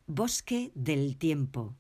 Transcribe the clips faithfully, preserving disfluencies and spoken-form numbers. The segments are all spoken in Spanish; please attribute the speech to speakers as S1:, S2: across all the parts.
S1: Bosque del tiempo.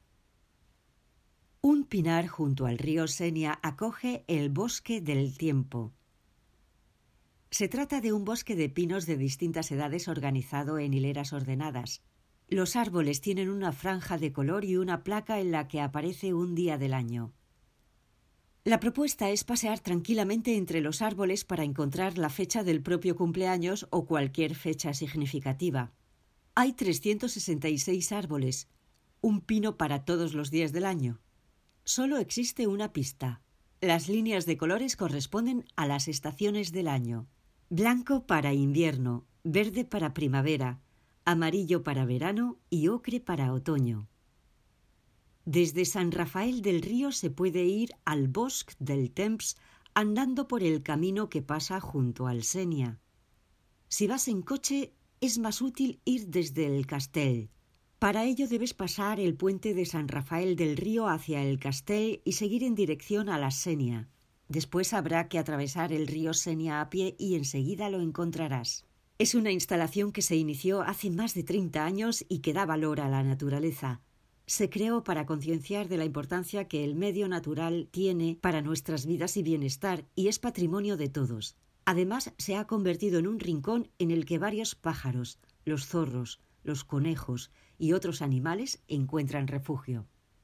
S1: Un pinar junto al río Senia acoge el Bosque del tiempo. Se trata de un bosque de pinos de distintas edades organizado en hileras ordenadas. Los árboles tienen una franja de color y una placa en la que aparece un día del año. La propuesta es pasear tranquilamente entre los árboles para encontrar la fecha del propio cumpleaños o cualquier fecha significativa. Hay trescientos sesenta y seis árboles, un pino para todos los días del año. Solo existe una pista. Las líneas de colores corresponden a las estaciones del año. Blanco para invierno, verde para primavera, amarillo para verano y ocre para otoño. Desde San Rafael del Río se puede ir al Bosc del Temps andando por el camino que pasa junto al Senia. Si vas en coche, es más útil ir desde el Castell. Para ello debes pasar el puente de San Rafael del Río hacia el Castell y seguir en dirección a la Senia. Después habrá que atravesar el río Senia a pie y enseguida lo encontrarás. Es una instalación que se inició hace más de treinta años y que da valor a la naturaleza. Se creó para concienciar de la importancia que el medio natural tiene para nuestras vidas y bienestar y es patrimonio de todos. Además, se ha convertido en un rincón en el que varios pájaros, los zorros, los conejos y otros animales encuentran refugio.